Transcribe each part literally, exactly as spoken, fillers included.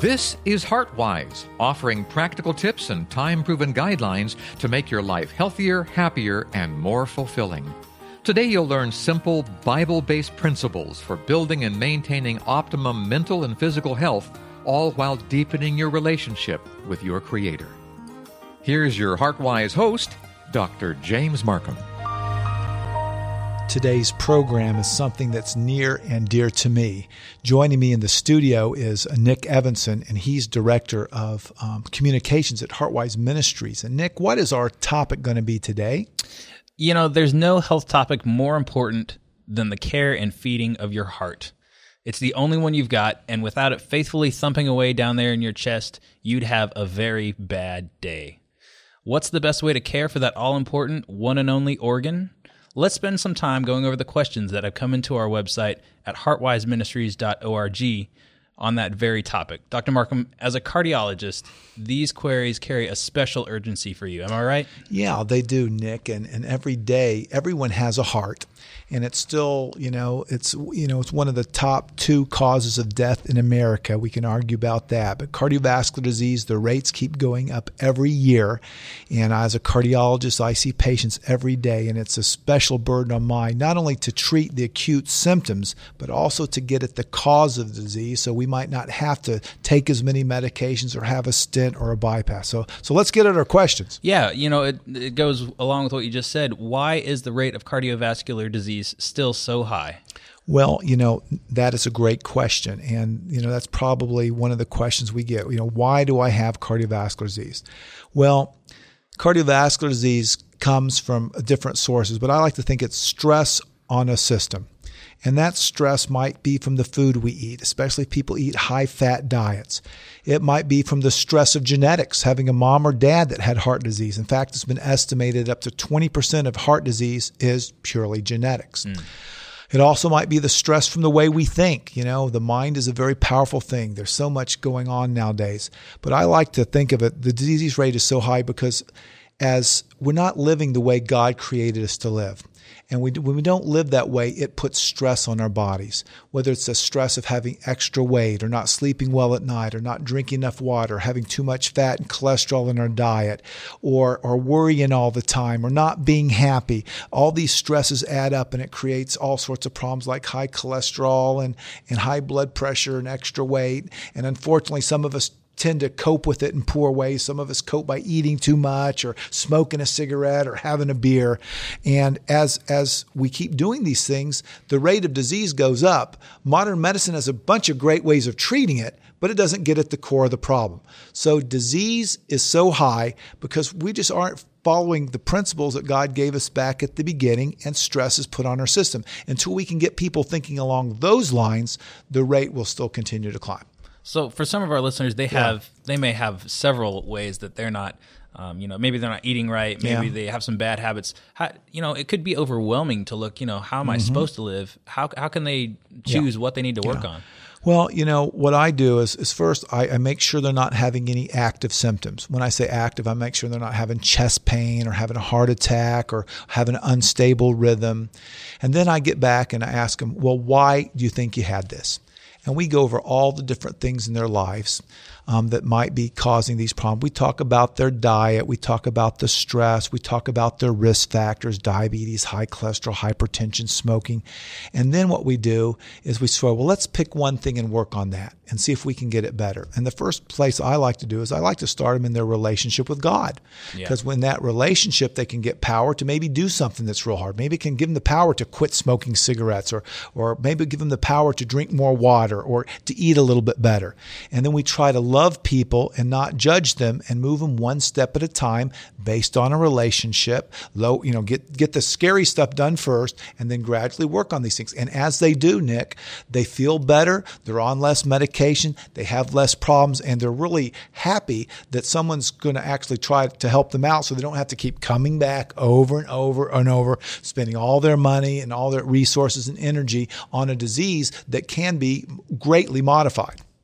This is HeartWise, offering practical tips and time-proven guidelines to make your life healthier, happier, and more fulfilling. Today you'll learn simple, Bible-based principles for building and maintaining optimum mental and physical health, all while deepening your relationship with your Creator. Here's your HeartWise host, Doctor James Markham. Today's program is something that's near and dear to me. Joining me in the studio is Nick Evanson, and he's Director of um, Communications at HeartWise Ministries. And Nick, what is our topic going to be today? You know, there's no health topic more important than the care and feeding of your heart. It's the only one you've got, and without it faithfully thumping away down there in your chest, you'd have a very bad day. What's the best way to care for that all-important, one and only organ? Let's spend some time going over the questions that have come into our website at heart wise ministries dot org on that very topic. Doctor Markham, as a cardiologist, these queries carry a special urgency for you. Am I right? Yeah, they do, Nick. And, and every day, everyone has a heart. And it's still, you know, it's you know, it's one of the top two causes of death in America. We can argue about that. But cardiovascular disease, the rates keep going up every year. And as a cardiologist, I see patients every day, and it's a special burden on mine, not only to treat the acute symptoms, but also to get at the cause of the disease, so we might not have to take as many medications or have a stent or a bypass. So, so let's get at our questions. Yeah, you know, it, it goes along with what you just said. Why is the rate of cardiovascular disease still so high? Well, you know, that is a great question. And, you know, that's probably one of the questions we get. You know, why do I have cardiovascular disease? Well, cardiovascular disease comes from different sources, but I like to think it's stress on a system. And that stress might be from the food we eat, especially if people eat high-fat diets. It might be from the stress of genetics, having a mom or dad that had heart disease. In fact, it's been estimated up to twenty percent of heart disease is purely genetics. Mm. It also might be the stress from the way we think. You know, the mind is a very powerful thing. There's so much going on nowadays. But I like to think of it, the disease rate is so high because as we're not living the way God created us to live. And we, when we don't live that way, it puts stress on our bodies, whether it's the stress of having extra weight or not sleeping well at night or not drinking enough water, or having too much fat and cholesterol in our diet, or, or worrying all the time or not being happy. All these stresses add up, and it creates all sorts of problems like high cholesterol and, and high blood pressure and extra weight. And unfortunately, some of us tend to cope with it in poor ways. Some of us cope by eating too much or smoking a cigarette or having a beer. And as as we keep doing these things, the rate of disease goes up. Modern medicine has a bunch of great ways of treating it, but it doesn't get at the core of the problem. So disease is so high because we just aren't following the principles that God gave us back at the beginning, and stress is put on our system. Until we can get people thinking along those lines, the rate will still continue to climb. So for some of our listeners, they have yeah. they may have several ways that they're not, um, you know, maybe they're not eating right. Maybe yeah. they have some bad habits. How, you know, it could be overwhelming to look, you know, how am I mm-hmm. supposed to live? How how can they choose yeah. what they need to work yeah. on? Well, you know, what I do is, is first I, I make sure they're not having any active symptoms. When I say active, I make sure they're not having chest pain or having a heart attack or having an unstable rhythm. And then I get back and I ask them, well, why do you think you had this? And we go over all the different things in their lives um, that might be causing these problems. We talk about their diet. We talk about the stress. We talk about their risk factors, diabetes, high cholesterol, hypertension, smoking. And then what we do is we say, well, let's pick one thing and work on that and see if we can get it better. And the first place I like to do is I like to start them in their relationship with God. Because yeah. when that relationship, they can get power to maybe do something that's real hard. Maybe it can give them the power to quit smoking cigarettes, or or maybe give them the power to drink more water or to eat a little bit better. And then we try to love people and not judge them and move them one step at a time based on a relationship. Low, you know, get get the scary stuff done first and then gradually work on these things. And as they do, Nick, they feel better. They're on less medication. They have less problems, and they're really happy that someone's going to actually try to help them out so they don't have to keep coming back over and over and over, spending all their money and all their resources and energy on a disease that can be greatly modified.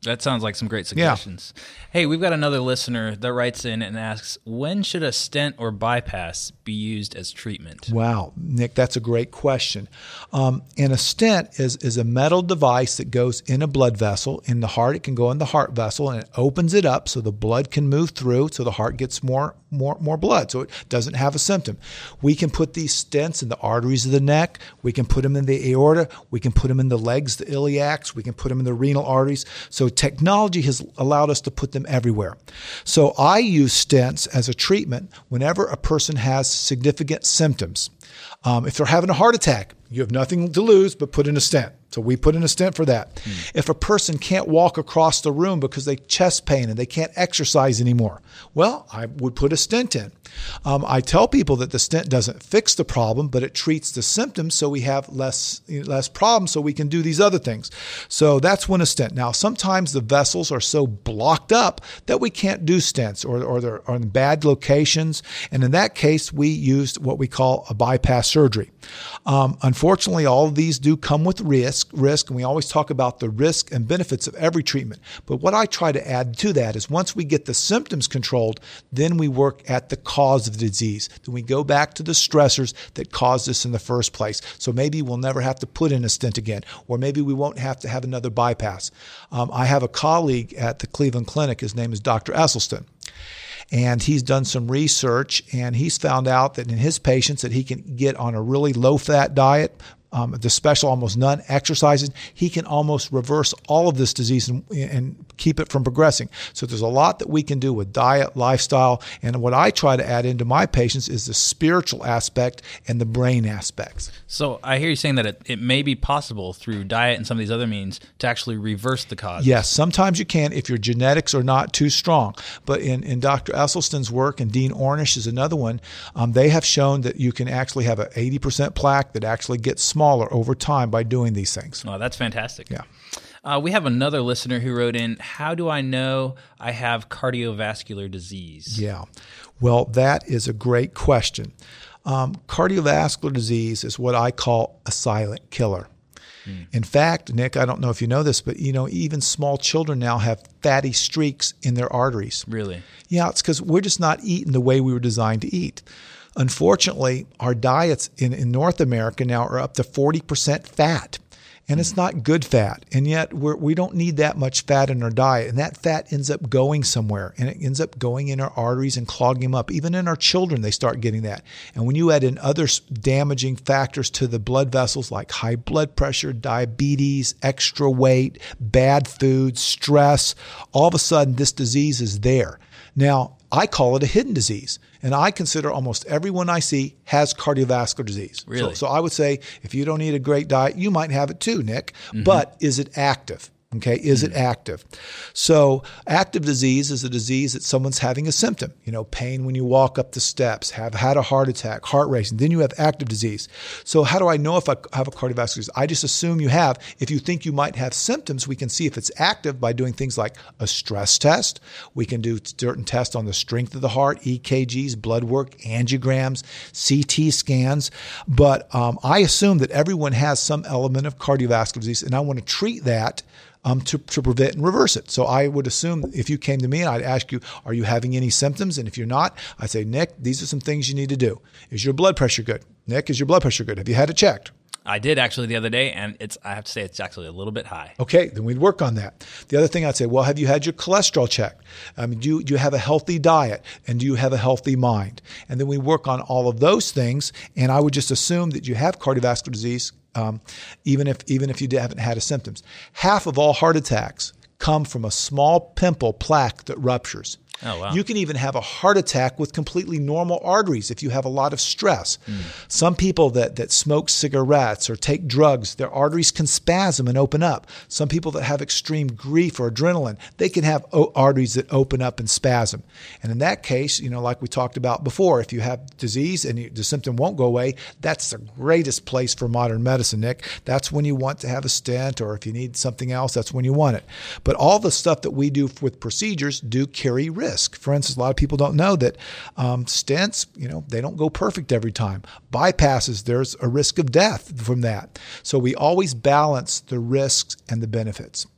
That sounds like some great suggestions. Yeah. Hey, we've got another listener that writes in and asks, when should a stent or bypass be used as treatment? Wow, Nick, that's a great question. Um, and a stent is, is a metal device that goes in a blood vessel. In the heart, it can go in the heart vessel, and it opens it up so the blood can move through, so the heart gets more more more blood, so it doesn't have a symptom. We can put these stents in the arteries of the neck. We can put them in the aorta. We can put them in the legs, the iliacs. We can put them in the renal arteries. So technology has allowed us to put them everywhere. So I use stents as a treatment whenever a person has significant symptoms. Um, if they're having a heart attack, you have nothing to lose but put in a stent. So we put in a stent for that. Mm. If a person can't walk across the room because they chest pain and they can't exercise anymore, well, I would put a stent in. Um, I tell people that the stent doesn't fix the problem, but it treats the symptoms so we have less less problems so we can do these other things. So that's when a stent. Now, sometimes the vessels are so blocked up that we can't do stents or, or they're are in bad locations. And in that case, we used what we call a bypass surgery. Um, unfortunately, all of these do come with risk, risk, and we always talk about the risk and benefits of every treatment. But what I try to add to that is once we get the symptoms controlled, then we work at the cause of the disease. Then we go back to the stressors that caused this in the first place. So maybe we'll never have to put in a stent again, or maybe we won't have to have another bypass. Um, I have a colleague at the Cleveland Clinic. His name is Doctor Esselstyn. And he's done some research, and he's found out that in his patients that he can get on a really low-fat diet, um, the special almost none exercises, he can almost reverse all of this disease and, and keep it from progressing. So there's a lot that we can do with diet, lifestyle, and what I try to add into my patients is the spiritual aspect and the brain aspects. So I hear you saying that it, it may be possible through diet and some of these other means to actually reverse the cause. Yes, sometimes you can if your genetics are not too strong. But in, in Doctor Esselstyn's work, and Dean Ornish is another one, um, they have shown that you can actually have an eighty percent plaque that actually gets smaller over time by doing these things. Oh, that's fantastic. Yeah. Uh, we have another listener who wrote in, how do I know I have cardiovascular disease? Yeah. Well, that is a great question. Um, cardiovascular disease is what I call a silent killer. Mm. In fact, Nick, I don't know if you know this, but you know, even small children now have fatty streaks in their arteries. Really? Yeah, it's because we're just not eating the way we were designed to eat. Unfortunately, our diets in, in North America now are up to forty percent fat. And it's not good fat. And yet we're, we don't need that much fat in our diet. And that fat ends up going somewhere. And it ends up going in our arteries and clogging them up. Even in our children, they start getting that. And when you add in other damaging factors to the blood vessels like high blood pressure, diabetes, extra weight, bad food, stress, all of a sudden this disease is there. Now, I call it a hidden disease. And I consider almost everyone I see has cardiovascular disease. Really? So, so I would say if you don't eat a great diet, you might have it too, Nick. Mm-hmm. But is it active? Okay, is mm-hmm. it active? So active disease is a disease that someone's having a symptom, you know, pain when you walk up the steps, have had a heart attack, heart racing, then you have active disease. So how do I know if I have a cardiovascular disease? I just assume you have. If you think you might have symptoms, we can see if it's active by doing things like a stress test. We can do certain tests on the strength of the heart, E K Gs, blood work, angiograms, C T scans. But um, I assume that everyone has some element of cardiovascular disease, and I want to treat that Um, to, to prevent and reverse it. So I would assume if you came to me and I'd ask you, are you having any symptoms? And if you're not, I'd say, Nick, these are some things you need to do. Is your blood pressure good? Nick, is your blood pressure good? Have you had it checked? I did actually the other day, and it's I have to say it's actually a little bit high. Okay, then we'd work on that. The other thing I'd say, well, have you had your cholesterol checked? Um, do, you, do you have a healthy diet? And do you have a healthy mind? And then we work on all of those things, and I would just assume that you have cardiovascular disease, um, even if even if you haven't had a symptoms. Half of all heart attacks come from a small pimple plaque that ruptures. Oh, wow. You can even have a heart attack with completely normal arteries if you have a lot of stress. Mm. Some people that, that smoke cigarettes or take drugs, their arteries can spasm and open up. Some people that have extreme grief or adrenaline, they can have o- arteries that open up and spasm. And in that case, you know, like we talked about before, if you have disease and you, the symptom won't go away, that's the greatest place for modern medicine, Nick. That's when you want to have a stent, or if you need something else, that's when you want it. But all the stuff that we do with procedures do carry risk. For instance, a lot of people don't know that um, stents, you know, they don't go perfect every time. Bypasses, there's a risk of death from that. So we always balance the risks and the benefits.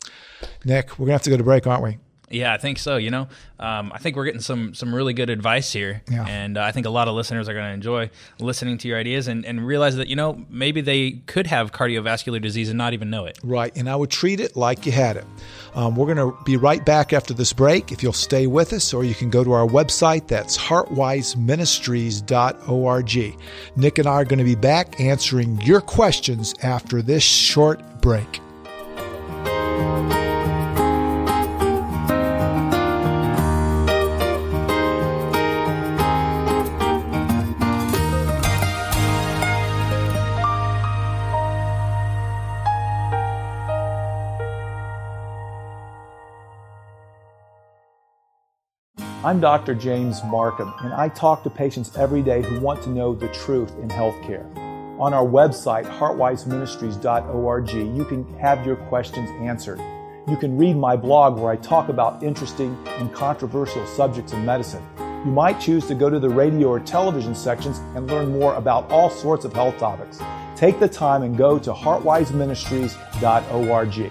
Nick, we're going to have to go to break, aren't we? Yeah, I think so. You know, um, I think we're getting some some really good advice here, Yeah. and uh, I think a lot of listeners are going to enjoy listening to your ideas and, and realize that, you know, maybe they could have cardiovascular disease and not even know it. Right, and I would treat it like you had it. Um, we're going to be right back after this break if you'll stay with us, or you can go to our website. That's heart wise ministries dot org. Nick and I are going to be back answering your questions after this short break. I'm Doctor James Markham, and I talk to patients every day who want to know the truth in healthcare. On our website, heart wise ministries dot org, you can have your questions answered. You can read my blog where I talk about interesting and controversial subjects in medicine. You might choose to go to the radio or television sections and learn more about all sorts of health topics. Take the time and go to heart wise ministries dot org.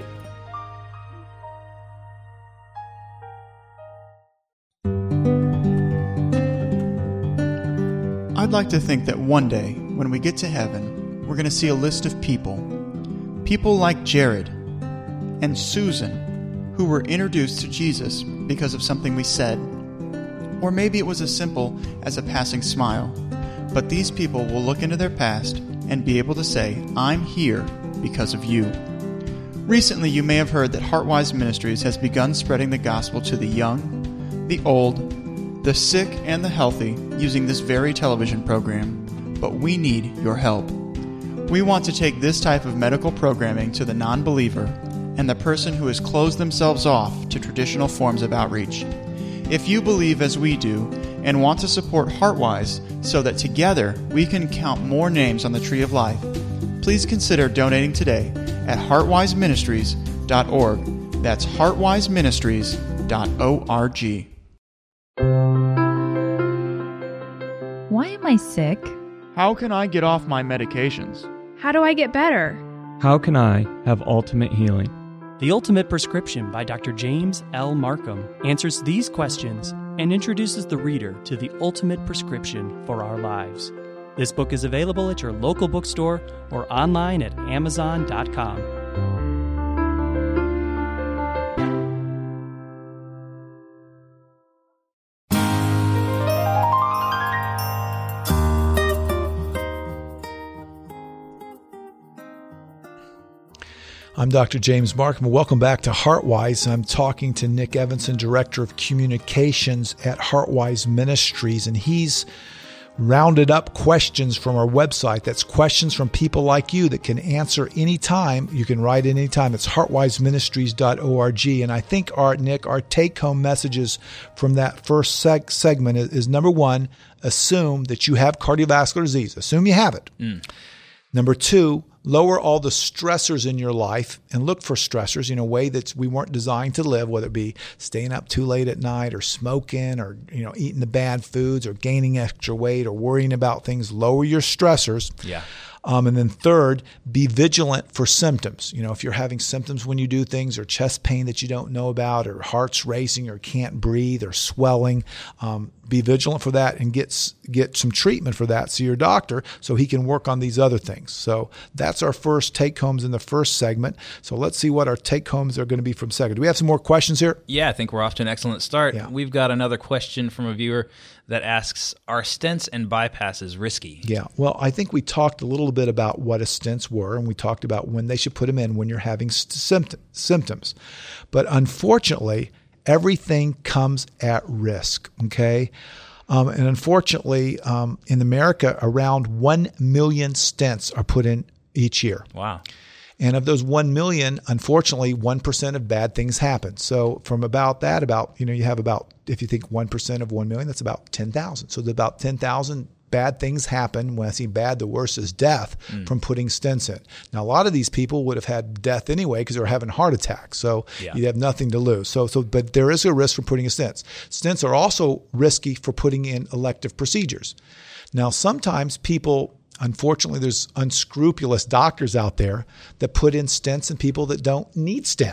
I'd like to think that one day, when we get to heaven, we're going to see a list of people. People like Jared and Susan, who were introduced to Jesus because of something we said. Or maybe it was as simple as a passing smile. But these people will look into their past and be able to say, I'm here because of you. Recently, you may have heard that Heartwise Ministries has begun spreading the gospel to the young, the old, the sick, and the healthy using this very television program, but we need your help. We want to take this type of medical programming to the non-believer and the person who has closed themselves off to traditional forms of outreach. If you believe as we do and want to support Heartwise so that together we can count more names on the Tree of Life, please consider donating today at heart wise ministries dot org. That's heart wise ministries dot org. Why am I sick? How can I get off my medications? How do I get better? How can I have ultimate healing? The Ultimate Prescription by Doctor James L. Markham answers these questions and introduces the reader to the ultimate prescription for our lives. This book is available at your local bookstore or online at amazon dot com. I'm Doctor James Markham. Welcome back to Heartwise. I'm talking to Nick Evanson, Director of Communications at Heartwise Ministries, and he's rounded up questions from our website. That's questions from people like you that can answer anytime. You can write in anytime. It's heart wise ministries dot org. And I think, our Nick, our take-home messages from that first seg- segment is, is, number one, assume that you have cardiovascular disease. Assume you have it. Mm. Number two, lower all the stressors in your life and look for stressors in a way that we weren't designed to live, whether it be staying up too late at night or smoking or, you know, eating the bad foods or gaining extra weight or worrying about things. Lower your stressors. Yeah. Um, and then third, be vigilant for symptoms. You know, if you're having symptoms when you do things or chest pain that you don't know about or heart's racing or can't breathe or swelling, um, be vigilant for that and get get some treatment for that. See your doctor so he can work on these other things. So that's our first take-homes in the first segment. So let's see what our take-homes are going to be from second. Do we have some more questions here? Yeah, I think we're off to an excellent start. Yeah. We've got another question from a viewer that asks, are stents and bypasses risky? Yeah, well, I think we talked a little bit about what a stents were, and we talked about when they should put them in when you're having symptom, symptoms. But unfortunately, everything comes at risk, okay? Um, and unfortunately, um, in America, around one million stents are put in each year. Wow. And of those one million, unfortunately, one percent of bad things happen. So from about that, about, you know, you have about, if you think one percent of one million, that's about ten thousand. So there's about ten thousand bad things happen. When I say bad, the worst is death mm. from putting stents in. Now, a lot of these people would have had death anyway because they were having heart attacks. So yeah. you'd have nothing to lose. So, so, but there is a risk for putting in stents. Stents are also risky for putting in elective procedures. Now, sometimes people, unfortunately, there's unscrupulous doctors out there that put in stents in people that don't need stents.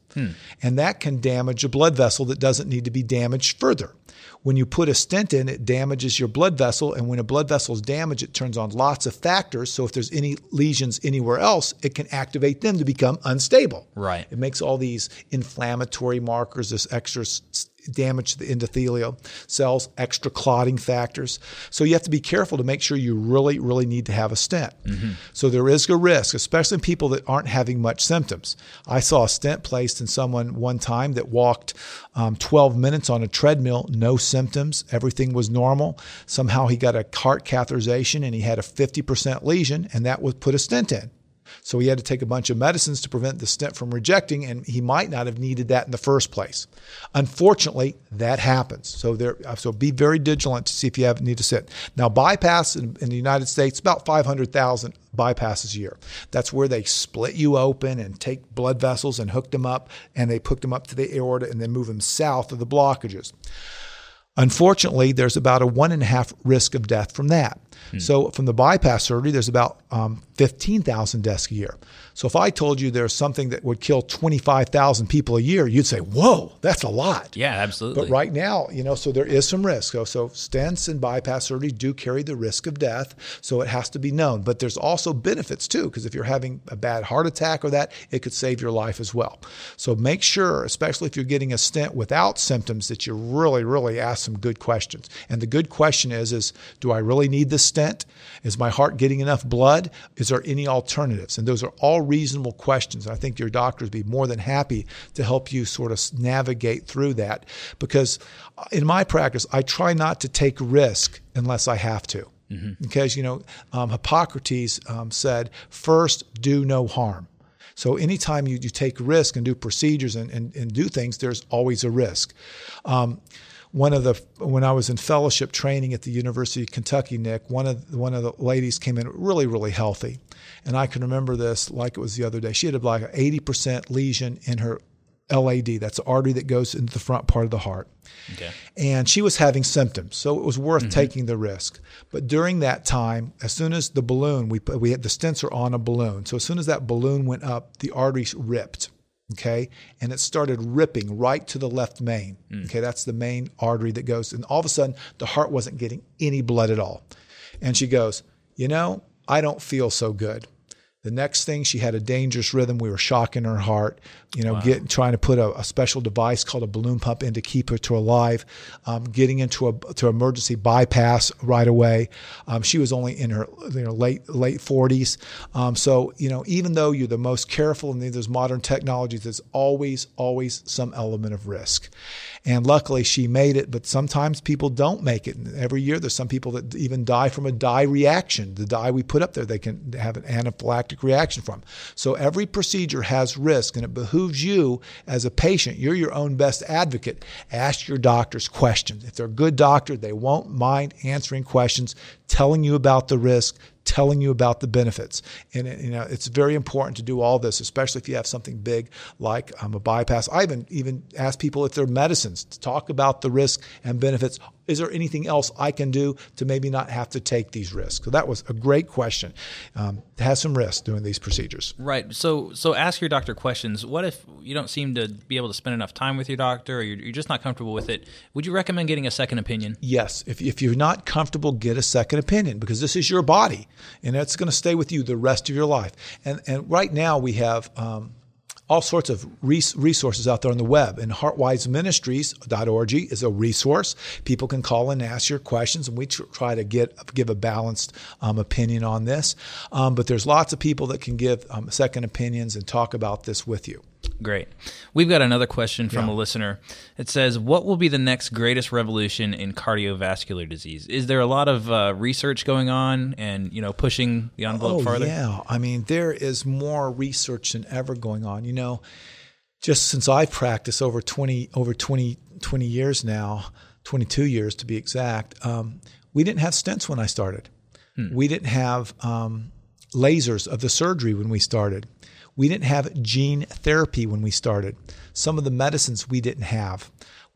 Hmm. And that can damage a blood vessel that doesn't need to be damaged further. When you put a stent in, it damages your blood vessel. And when a blood vessel is damaged, it turns on lots of factors. So if there's any lesions anywhere else, it can activate them to become unstable. Right. It makes all these inflammatory markers, this extra damage to the endothelial cells, extra clotting factors. So you have to be careful to make sure you really, really need to have a stent. Mm-hmm. So there is a risk, especially in people that aren't having much symptoms. I saw a stent placed in someone one time that walked um, twelve minutes on a treadmill, no symptoms. Everything was normal. Somehow he got a heart catheterization and he had a fifty percent lesion, and that was put a stent in. So he had to take a bunch of medicines to prevent the stent from rejecting, and he might not have needed that in the first place. Unfortunately, that happens. So there, so be very vigilant to see if you have need to stent. Now, bypass in, in the United States, about five hundred thousand bypasses a year. That's where they split you open and take blood vessels and hook them up, and they hook them up to the aorta and then move them south of the blockages. Unfortunately, there's about a one and a half risk of death from that. Hmm. So from the bypass surgery, there's about um, fifteen thousand deaths a year. So if I told you there's something that would kill twenty-five thousand people a year, you'd say, whoa, that's a lot. Yeah, absolutely. But right now, you know, so there is some risk. So, so stents and bypass surgery do carry the risk of death. So it has to be known. But there's also benefits too, because if you're having a bad heart attack or that, it could save your life as well. So make sure, especially if you're getting a stent without symptoms, that you really, really ask some good questions. And the good question is, is do I really need this stent? Is my heart getting enough blood? Is there any alternatives? And those are all reasonable questions. I think your doctors would be more than happy to help you sort of navigate through that, because in my practice, I try not to take risk unless I have to. Mm-hmm. Because, you know, um, Hippocrates um, said, first, do no harm. So anytime you, you take risk and do procedures and, and, and do things, there's always a risk. Um, One of the when I was in fellowship training at the University of Kentucky, Nick, one of one of the ladies came in really, really healthy, and I can remember this like it was the other day. She had like an eighty percent lesion in her L A D. That's the artery that goes into the front part of the heart. Okay. And she was having symptoms, so it was worth mm-hmm. taking the risk. But during that time, as soon as the balloon, we we had the stents are on a balloon, so as soon as that balloon went up, the artery ripped. Okay, and it started ripping right to the left main. Mm. Okay, that's the main artery that goes, and all of a sudden the heart wasn't getting any blood at all. And she goes, you know, I don't feel so good. The next thing, she had a dangerous rhythm. We were shocking her heart, you know, wow. getting, trying to put a, a special device called a balloon pump in to keep her to alive, um, getting into a to emergency bypass right away. Um, she was only in her you know, late late forties. Um, so, you know, even though you're the most careful in these modern technologies, there's always, always some element of risk. And luckily she made it, but sometimes people don't make it. And every year there's some people that even die from a dye reaction. The dye we put up there, they can have an anaphylactic reaction from. So every procedure has risk, and it behooves you as a patient, you're your own best advocate, ask your doctors questions. If they're a good doctor, they won't mind answering questions, telling you about the risk, telling you about the benefits. And you know, it's very important to do all this, especially if you have something big like um, a bypass. I even, even ask people if they're medicines to talk about the risk and benefits. Is there anything else I can do to maybe not have to take these risks? So that was a great question. Um, it has some risk doing these procedures. Right. So so ask your doctor questions. What if you don't seem to be able to spend enough time with your doctor, or you're, you're just not comfortable with it? Would you recommend getting a second opinion? Yes. If, if you're not comfortable, get a second opinion, because this is your body, and it's going to stay with you the rest of your life. And, and right now we have um, all sorts of res- resources out there on the web, and heartwise ministries dot org is a resource. People can call in and ask your questions, and we tr- try to get give a balanced um, opinion on this. Um, but there's lots of people that can give um, second opinions and talk about this with you. Great. We've got another question from Yeah. a listener. It says, what will be the next greatest revolution in cardiovascular disease? Is there a lot of uh, research going on and, you know, pushing the envelope oh, farther? yeah. I mean, there is more research than ever going on. You know, just since I've practiced over twenty, over twenty, twenty years now, twenty-two years to be exact, um, we didn't have stents when I started. Hmm. We didn't have um, lasers of the surgery when we started. We didn't have gene therapy when we started. Some of the medicines we didn't have.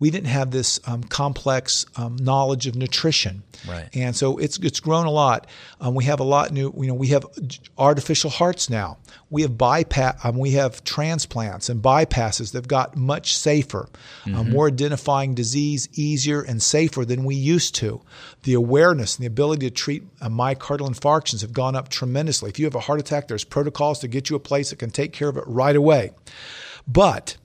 we didn't have this um, complex um, knowledge of nutrition. Right. And so it's it's grown a lot. Um, we have a lot new, you know, we have artificial hearts now. We have bypass, um, we have transplants and bypasses that have got much safer. Mm-hmm. Um, we're identifying disease easier and safer than we used to. The awareness and the ability to treat uh, myocardial infarctions have gone up tremendously. If you have a heart attack, there's protocols to get you a place that can take care of it right away. But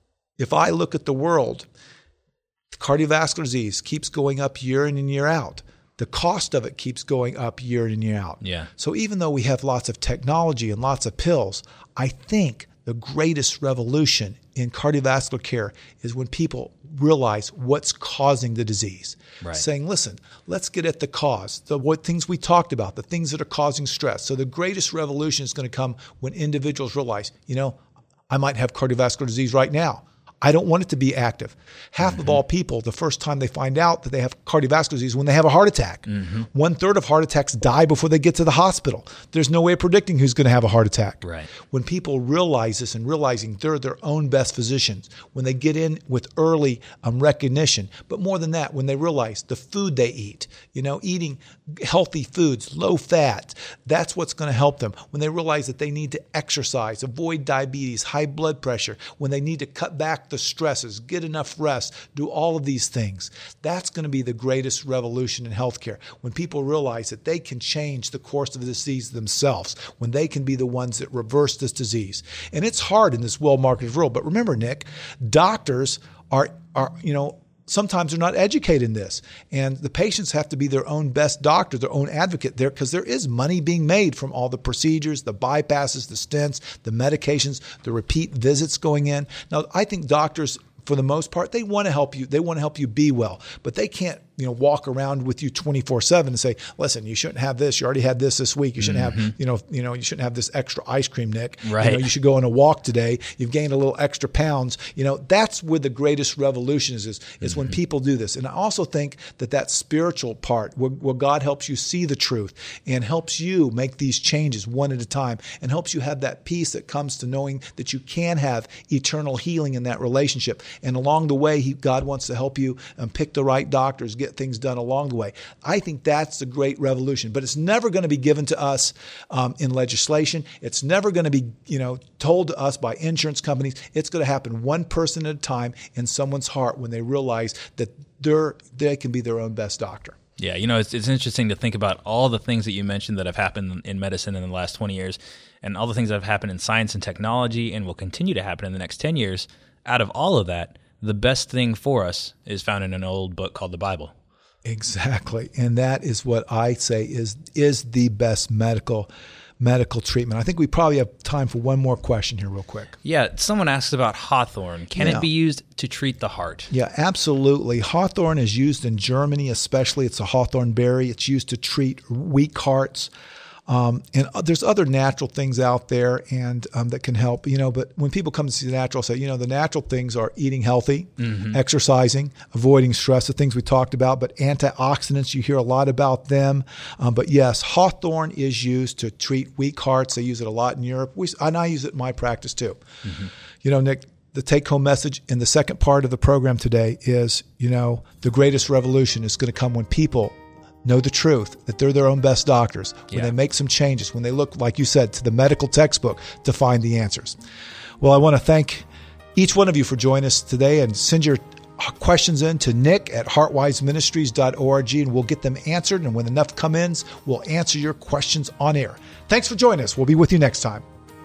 if I look at the world, cardiovascular disease keeps going up year in and year out. The cost of it keeps going up year in and year out. Yeah. So even though we have lots of technology and lots of pills, I think the greatest revolution in cardiovascular care is when people realize what's causing the disease. Right. Saying, listen, let's get at the cause, the what things we talked about, the things that are causing stress. So the greatest revolution is going to come when individuals realize, you know, I might have cardiovascular disease right now. I don't want it to be active. Half mm-hmm. of all people, the first time they find out that they have cardiovascular disease is when they have a heart attack. Mm-hmm. One third of heart attacks die before they get to the hospital. There's no way of predicting who's going to have a heart attack. Right. When people realize this and realizing they're their own best physicians, when they get in with early um, recognition, but more than that, when they realize the food they eat, you know, eating healthy foods, low fat, that's what's going to help them. When they realize that they need to exercise, avoid diabetes, high blood pressure, when they need to cut back the stresses, get enough rest, do all of these things. That's going to be the greatest revolution in healthcare. When people realize that they can change the course of the disease themselves, when they can be the ones that reverse this disease. And it's hard in this well-marketed world. But remember, Nick, doctors are, are you know, sometimes they're not educated in this. And the patients have to be their own best doctor, their own advocate there, because there is money being made from all the procedures, the bypasses, the stents, the medications, the repeat visits going in. Now, I think doctors, for the most part, they want to help you. They want to help you be well, but they can't, you know, walk around with you twenty-four seven and say, listen, you shouldn't have this. You already had this this week. You shouldn't mm-hmm. have, you know, you know, you shouldn't have this extra ice cream, Nick. Right. You know, you should go on a walk today. You've gained a little extra pounds. You know, that's where the greatest revolution is, is, is mm-hmm. when people do this. And I also think that that spiritual part where, where God helps you see the truth and helps you make these changes one at a time and helps you have that peace that comes to knowing that you can have eternal healing in that relationship. And along the way, he, God wants to help you um, pick the right doctors, get things done along the way. I think that's the great revolution, but it's never going to be given to us um, in legislation. It's never going to be, you know, told to us by insurance companies. It's going to happen one person at a time in someone's heart when they realize that they're, they can be their own best doctor. Yeah, you know, it's it's interesting to think about all the things that you mentioned that have happened in medicine in the last twenty years and all the things that have happened in science and technology and will continue to happen in the next ten years. Out of all of that, the best thing for us is found in an old book called the Bible. Exactly. And that is what I say is is the best medical medical treatment. I think we probably have time for one more question here real quick. Yeah, someone asked about hawthorn. Can yeah. it be used to treat the heart? Yeah, absolutely. Hawthorn is used in Germany especially. It's a hawthorn berry. It's used to treat weak hearts. Um, and there's other natural things out there and um, that can help, you know, but when people come to see the natural, say, you know, the natural things are eating healthy, mm-hmm. exercising, avoiding stress, the things we talked about, but antioxidants, you hear a lot about them. Um, but yes, hawthorn is used to treat weak hearts. They use it a lot in Europe. We, and I use it in my practice too. Mm-hmm. You know, Nick, the take-home message in the second part of the program today is, you know, the greatest revolution is going to come when people know the truth, that they're their own best doctors, when yeah. they make some changes, when they look, like you said, to the medical textbook to find the answers. Well, I want to thank each one of you for joining us today and send your questions in to Nick at heartwise ministries dot org and we'll get them answered. And when enough come in, we'll answer your questions on air. Thanks for joining us. We'll be with you next time.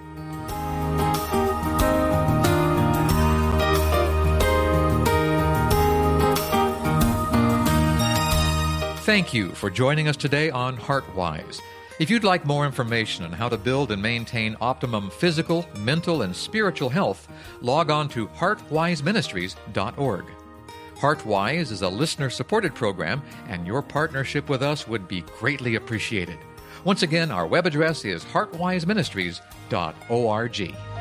Thank you for joining us today on HeartWise. If you'd like more information on how to build and maintain optimum physical, mental, and spiritual health, log on to heartwise ministries dot org. HeartWise is a listener-supported program, and your partnership with us would be greatly appreciated. Once again, our web address is heartwise ministries dot org.